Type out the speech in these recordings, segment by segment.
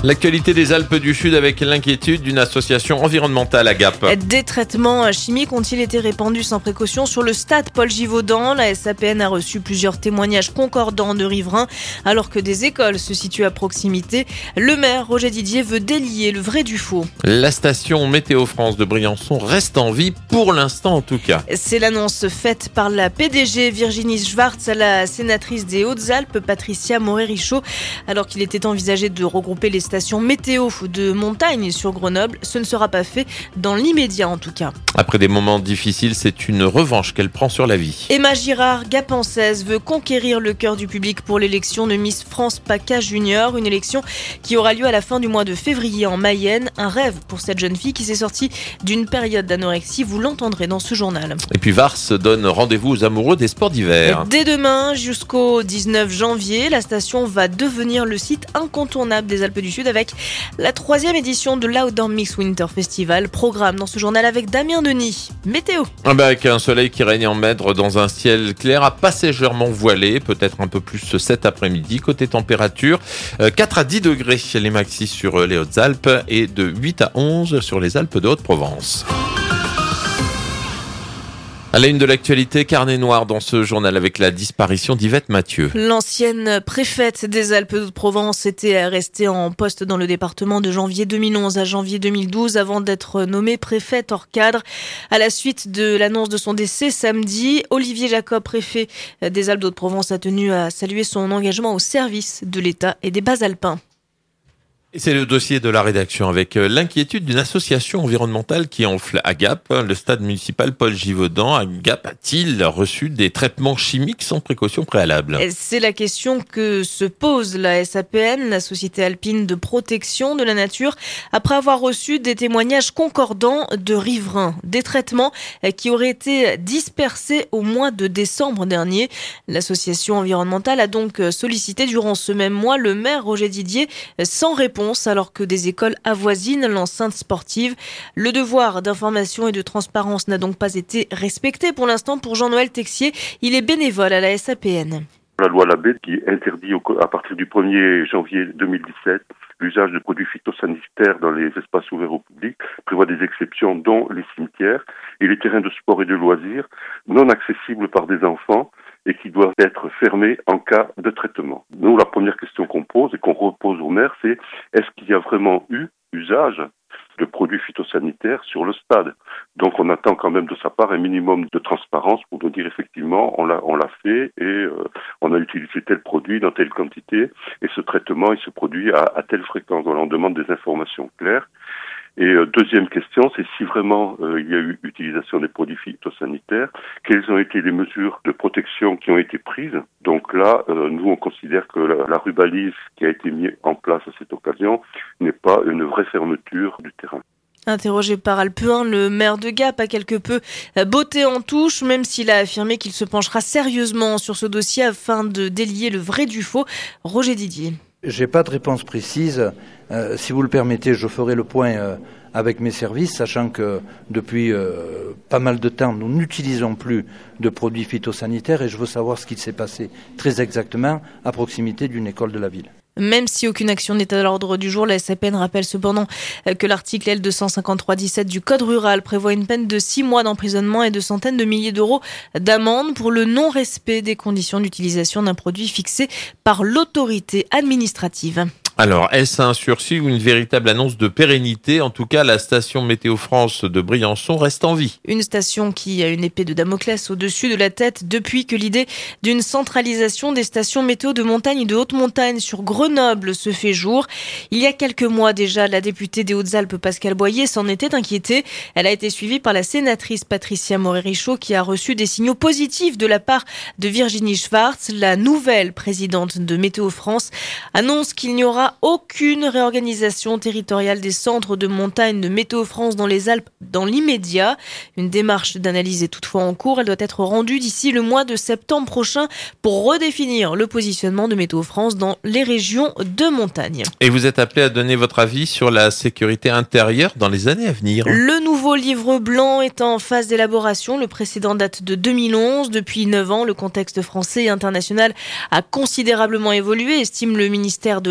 L'actualité des Alpes du Sud avec l'inquiétude d'une association environnementale à Gap. Des traitements chimiques ont-ils été répandus sans précaution sur le stade Paul Givaudan? La SAPN a reçu plusieurs témoignages concordants de riverains alors que des écoles se situent à proximité. Le maire Roger Didier veut délier le vrai du faux. La station Météo France de Briançon reste en vie pour l'instant en tout cas. C'est l'annonce faite par la PDG Virginie Schwartz à la sénatrice des Hautes-Alpes Patricia Morey-Richaud alors qu'il était envisagé de regrouper les stations météo de montagne sur Grenoble. Ce ne sera pas fait dans l'immédiat en tout cas. Après des moments difficiles, c'est une revanche qu'elle prend sur la vie. Emma Girard, gapençaise, veut conquérir le cœur du public pour l'élection de Miss France PACA Junior, une élection qui aura lieu à la fin du mois de février en Mayenne. Un rêve pour cette jeune fille qui s'est sortie d'une période d'anorexie, vous l'entendrez dans ce journal. Et puis Vars donne rendez-vous aux amoureux des sports d'hiver. Dès demain jusqu'au 19 janvier, la station va devenir le site incontournable des Alpes du Sud avec la 3e édition de l'Outdoor Mix Winter Festival. Programme dans ce journal avec Damien Denis. Météo. Avec un soleil qui règne en maître dans un ciel clair à passagèrement voilé, peut-être un peu plus cet après-midi. Côté température, 4 à 10 degrés les maxis sur les Hautes-Alpes et de 8 à 11 sur les Alpes de Haute-Provence. À la une de l'actualité, carnet noir dans ce journal avec la disparition d'Yvette Mathieu. L'ancienne préfète des Alpes de Provence était restée en poste dans le département de janvier 2011 à janvier 2012 avant d'être nommée préfète hors cadre. À la suite de l'annonce de son décès samedi, Olivier Jacob, préfet des Alpes de Provence, a tenu à saluer son engagement au service de l'État et des Bas-Alpins. Et c'est le dossier de la rédaction avec l'inquiétude d'une association environnementale qui enfle à Gap. Le stade municipal Paul Givaudan à Gap a-t-il reçu des traitements chimiques sans précaution préalable? C'est la question que se pose la SAPN, la Société alpine de protection de la nature, après avoir reçu des témoignages concordants de riverains. Des traitements qui auraient été dispersés au mois de décembre dernier. L'association environnementale a donc sollicité durant ce même mois le maire Roger Didier sans réponse, alors que des écoles avoisinent l'enceinte sportive. Le devoir d'information et de transparence n'a donc pas été respecté pour l'instant pour Jean-Noël Texier. Il est bénévole à la SAPN. La loi Labbé qui interdit à partir du 1er janvier 2017 l'usage de produits phytosanitaires dans les espaces ouverts au public prévoit des exceptions dont les cimetières et les terrains de sport et de loisirs non accessibles par des enfants et qui doivent être fermés en cas de traitement. Nous, la première question qu'on pose et qu'on repose au maire, c'est est-ce qu'il y a vraiment eu usage de produits phytosanitaires sur le stade? Donc on attend quand même de sa part un minimum de transparence pour nous dire effectivement on l'a fait et on a utilisé tel produit dans telle quantité et ce traitement il se produit à telle fréquence. Donc on demande des informations claires. Et deuxième question, c'est si vraiment il y a eu utilisation des produits phytosanitaires, quelles ont été les mesures de protection qui ont été prises. Donc là, nous on considère que la rubalise qui a été mise en place à cette occasion n'est pas une vraie fermeture du terrain. Interrogé par Alpe1, le maire de Gap a quelque peu botté en touche, même s'il a affirmé qu'il se penchera sérieusement sur ce dossier afin de délier le vrai du faux. Roger Didier. J'ai pas de réponse précise. Si vous le permettez, je ferai le point avec mes services, sachant que depuis pas mal de temps, nous n'utilisons plus de produits phytosanitaires et je veux savoir ce qui s'est passé très exactement à proximité d'une école de la ville. Même si aucune action n'est à l'ordre du jour, la SAPN rappelle cependant que l'article L253-17 du Code rural prévoit une peine de 6 mois d'emprisonnement et de centaines de milliers d'euros d'amende pour le non-respect des conditions d'utilisation d'un produit fixé par l'autorité administrative. Alors, est-ce un sursis ou une véritable annonce de pérennité? En tout cas, la station Météo France de Briançon reste en vie. Une station qui a une épée de Damoclès au-dessus de la tête depuis que l'idée d'une centralisation des stations météo de montagne et de haute montagne sur Grenoble se fait jour. Il y a quelques mois déjà, la députée des Hautes-Alpes Pascale Boyer s'en était inquiétée. Elle a été suivie par la sénatrice Patricia Morey-Richaud qui a reçu des signaux positifs de la part de Virginie Schwartz. La nouvelle présidente de Météo France annonce qu'il n'y aura aucune réorganisation territoriale des centres de montagne de Météo France dans les Alpes dans l'immédiat. Une démarche d'analyse est toutefois en cours. Elle doit être rendue d'ici le mois de septembre prochain pour redéfinir le positionnement de Météo France dans les régions de montagne. Et vous êtes appelé à donner votre avis sur la sécurité intérieure dans les années à venir. Le nouveau livre blanc est en phase d'élaboration. Le précédent date de 2011. Depuis 9 ans, le contexte français et international a considérablement évolué, estime le ministère de l'Intérieur.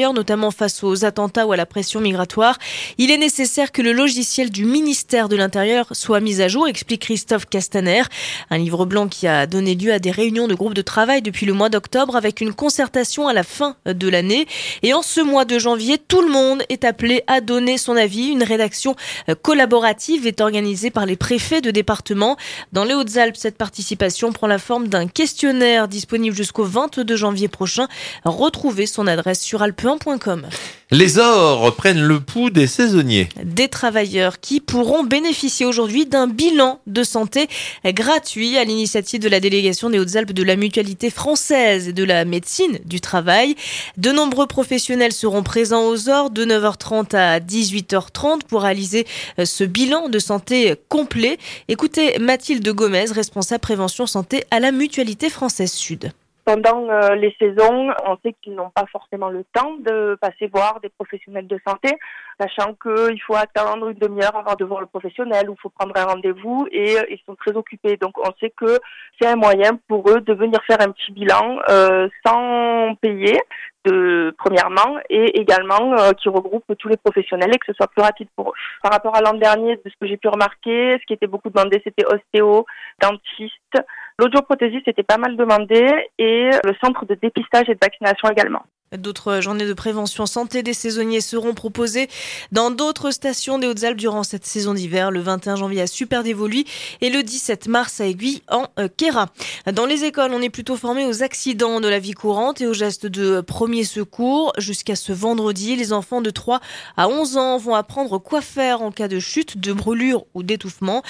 l'intérieur, notamment face aux attentats ou à la pression migratoire. Il est nécessaire que le logiciel du ministère de l'Intérieur soit mis à jour, explique Christophe Castaner. Un livre blanc qui a donné lieu à des réunions de groupes de travail depuis le mois d'octobre avec une concertation à la fin de l'année. Et en ce mois de janvier, tout le monde est appelé à donner son avis. Une rédaction collaborative est organisée par les préfets de département. Dans les Hautes-Alpes, cette participation prend la forme d'un questionnaire disponible jusqu'au 22 janvier prochain. Retrouvez son adresse sur alpe1.com. Les ors prennent le pouls des saisonniers. Des travailleurs qui pourront bénéficier aujourd'hui d'un bilan de santé gratuit à l'initiative de la délégation des Hautes-Alpes de la Mutualité française et de la médecine du travail. De nombreux professionnels seront présents aux ors de 9h30 à 18h30 pour réaliser ce bilan de santé complet. Écoutez Mathilde Gomez, responsable prévention santé à la Mutualité française Sud. Pendant les saisons, on sait qu'ils n'ont pas forcément le temps de passer voir des professionnels de santé, sachant qu'il faut attendre une demi-heure avant de voir le professionnel ou il faut prendre un rendez-vous et ils sont très occupés. Donc on sait que c'est un moyen pour eux de venir faire un petit bilan sans payer, premièrement, et également qui regroupe tous les professionnels et que ce soit plus rapide pour eux. Par rapport à l'an dernier, de ce que j'ai pu remarquer, ce qui était beaucoup demandé, c'était ostéo, dentiste. L'audioprothésiste était pas mal demandé et le centre de dépistage et de vaccination également. D'autres journées de prévention santé des saisonniers seront proposées dans d'autres stations des Hautes-Alpes durant cette saison d'hiver, le 21 janvier à Superdévoluy et le 17 mars à Aiguille en Queyras. Dans les écoles, on est plutôt formé aux accidents de la vie courante et aux gestes de premier secours. Jusqu'à ce vendredi, les enfants de 3 à 11 ans vont apprendre quoi faire en cas de chute, de brûlure ou d'étouffement.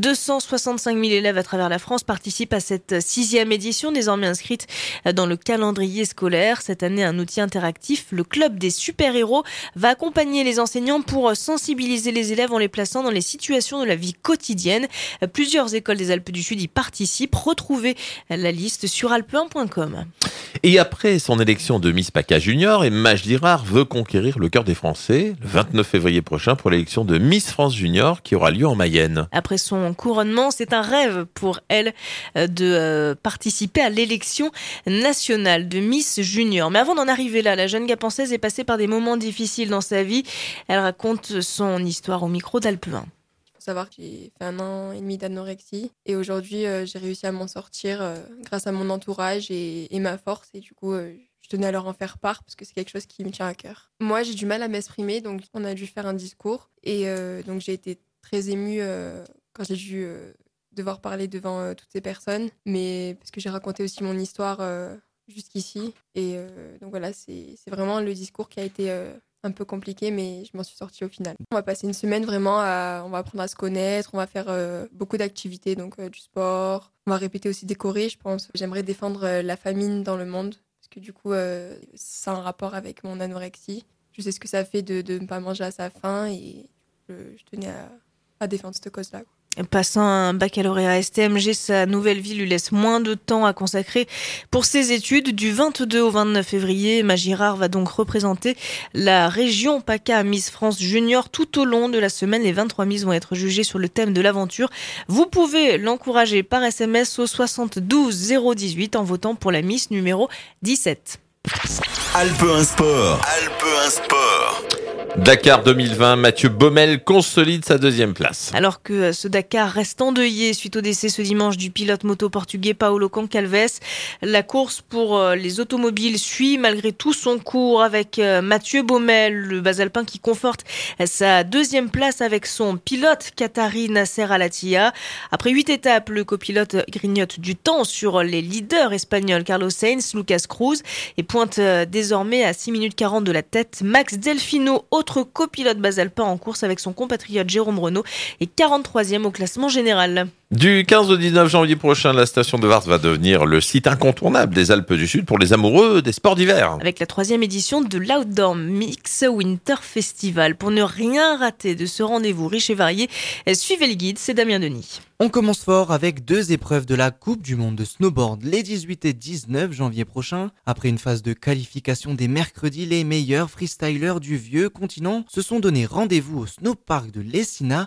265 000 élèves à travers la France participent à cette 6e édition, désormais inscrite dans le calendrier scolaire. Cette année, un outil interactif, le club des super-héros, va accompagner les enseignants pour sensibiliser les élèves en les plaçant dans les situations de la vie quotidienne. Plusieurs écoles des Alpes du Sud y participent. Retrouvez la liste sur alpe1.com. Et après son élection de Miss PACA Junior, Emma Girard veut conquérir le cœur des Français le 29 février prochain pour l'élection de Miss France Junior qui aura lieu en Mayenne. Après son couronnement, c'est un rêve pour elle de participer à l'élection nationale de Miss Junior. Mais avant d'en arriver là, la jeune gapençaise est passée par des moments difficiles dans sa vie. Elle raconte son histoire au micro d'Alpe 1. Il faut savoir que j'ai fait 1 an et demi d'anorexie et aujourd'hui j'ai réussi à m'en sortir grâce à mon entourage et ma force et du coup je tenais à leur en faire part parce que c'est quelque chose qui me tient à cœur. Moi j'ai du mal à m'exprimer donc on a dû faire un discours et donc j'ai été très émue quand j'ai dû devoir parler devant toutes ces personnes mais parce que j'ai raconté aussi mon histoire jusqu'ici et donc voilà c'est vraiment le discours qui a été un peu compliqué, mais je m'en suis sortie au final. On va passer une semaine vraiment on va apprendre à se connaître, on va faire beaucoup d'activités, donc du sport. On va répéter aussi des chorés, je pense. J'aimerais défendre la famine dans le monde, parce que du coup, c'est un rapport avec mon anorexie. Je sais ce que ça fait de ne pas manger à sa faim et je tenais à défendre cette cause-là. Passant un baccalauréat STMG, sa nouvelle vie lui laisse moins de temps à consacrer pour ses études. Du 22 au 29 février, Emma Girard va donc représenter la région PACA à Miss France Junior. Tout au long de la semaine, les 23 Miss vont être jugées sur le thème de l'aventure. Vous pouvez l'encourager par SMS au 72 018 en votant pour la Miss numéro 17. Alpe 1 Sport. Alpe 1 Sport. Dakar 2020, Mathieu Baumel consolide sa 2e place. Alors que ce Dakar reste endeuillé suite au décès ce dimanche du pilote moto portugais Paulo Concalves, la course pour les automobiles suit malgré tout son cours avec Mathieu Baumel, le basalpin qui conforte sa 2e place avec son pilote qatari Nasser Al-Attiyah. Après 8 étapes, le copilote grignote du temps sur les leaders espagnols Carlos Sainz, Lucas Cruz et pointe désormais à 6 minutes 40 de la tête Max Delfino, autre copilote basalpin en course avec son compatriote Jérôme Renaud et 43e au classement général. Du 15 au 19 janvier prochain, la station de Vars va devenir le site incontournable des Alpes du Sud pour les amoureux des sports d'hiver. Avec la 3e édition de l'Outdoor Mix Winter Festival. Pour ne rien rater de ce rendez-vous riche et varié, suivez le guide, c'est Damien Denis. On commence fort avec 2 épreuves de la Coupe du Monde de snowboard les 18 et 19 janvier prochains. Après une phase de qualification des mercredis, les meilleurs freestylers du vieux continent se sont donné rendez-vous au snowpark de Lessina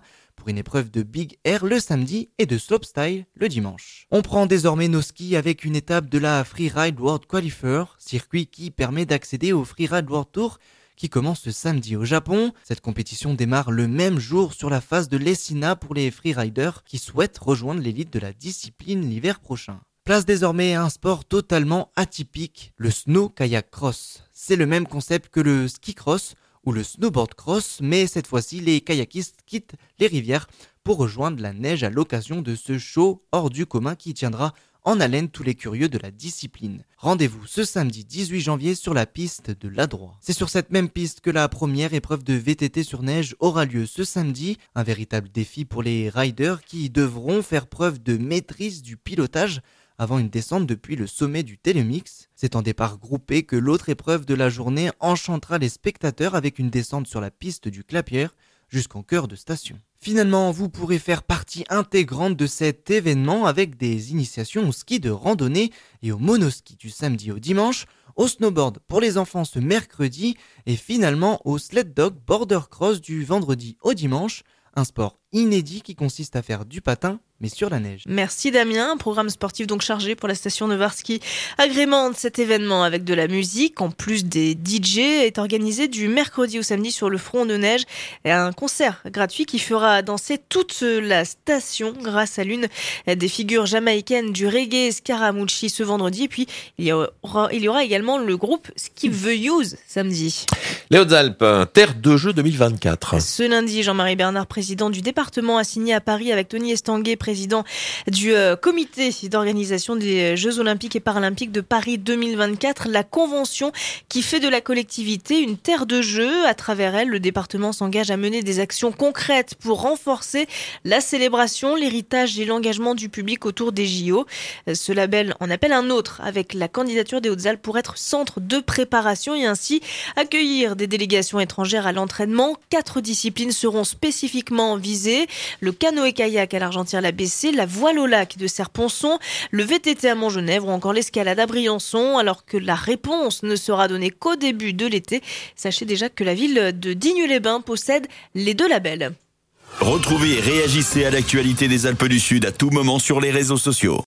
pour une épreuve de Big Air le samedi et de Slopestyle le dimanche. On prend désormais nos skis avec une étape de la Freeride World Qualifier, circuit qui permet d'accéder au Freeride World Tour qui commence ce samedi au Japon. Cette compétition démarre le même jour sur la phase de l'Essina pour les freeriders qui souhaitent rejoindre l'élite de la discipline l'hiver prochain. Place désormais à un sport totalement atypique, le snow kayak cross. C'est le même concept que le ski cross ou le snowboard cross, mais cette fois-ci les kayakistes quittent les rivières pour rejoindre la neige à l'occasion de ce show hors du commun qui tiendra en haleine tous les curieux de la discipline. Rendez-vous ce samedi 18 janvier sur la piste de l'Adroit. C'est sur cette même piste que la première épreuve de VTT sur neige aura lieu ce samedi. Un véritable défi pour les riders qui devront faire preuve de maîtrise du pilotage avant une descente depuis le sommet du Télémix. C'est en départ groupé que l'autre épreuve de la journée enchantera les spectateurs avec une descente sur la piste du Clapier jusqu'en cœur de station. Finalement, vous pourrez faire partie intégrante de cet événement avec des initiations au ski de randonnée et au monoski du samedi au dimanche, au snowboard pour les enfants ce mercredi et finalement au sled dog border cross du vendredi au dimanche, un sport inédit qui consiste à faire du patin mais sur la neige. Merci Damien, un programme sportif donc chargé pour la station Novarski agrémente cet événement avec de la musique. En plus des DJ, est organisé du mercredi au samedi sur le front de neige et un concert gratuit qui fera danser toute la station grâce à l'une des figures jamaïcaines du reggae Scaramucci ce vendredi. Et puis il y aura également le groupe Skip the Use samedi. Les Hautes-Alpes, terre de jeu 2024. Ce lundi, Jean-Marie Bernard, président du département, a signé à Paris avec Tony Estanguet, président du comité d'organisation des Jeux Olympiques et Paralympiques de Paris 2024, la convention qui fait de la collectivité une terre de jeu. À travers elle, le département s'engage à mener des actions concrètes pour renforcer la célébration, l'héritage et l'engagement du public autour des JO. Ce label en appelle un autre avec la candidature des Hautes-Alpes pour être centre de préparation et ainsi accueillir des délégations étrangères à l'entraînement. 4 disciplines seront spécifiquement visées: le canoë-kayak à l'Argentière-la-Bessée, la voile au lac de Serponçon, le VTT à Montgenèvre ou encore l'escalade à Briançon, alors que la réponse ne sera donnée qu'au début de l'été. Sachez déjà que la ville de Digne-les-Bains possède les 2 labels. Retrouvez et réagissez à l'actualité des Alpes du Sud à tout moment sur les réseaux sociaux.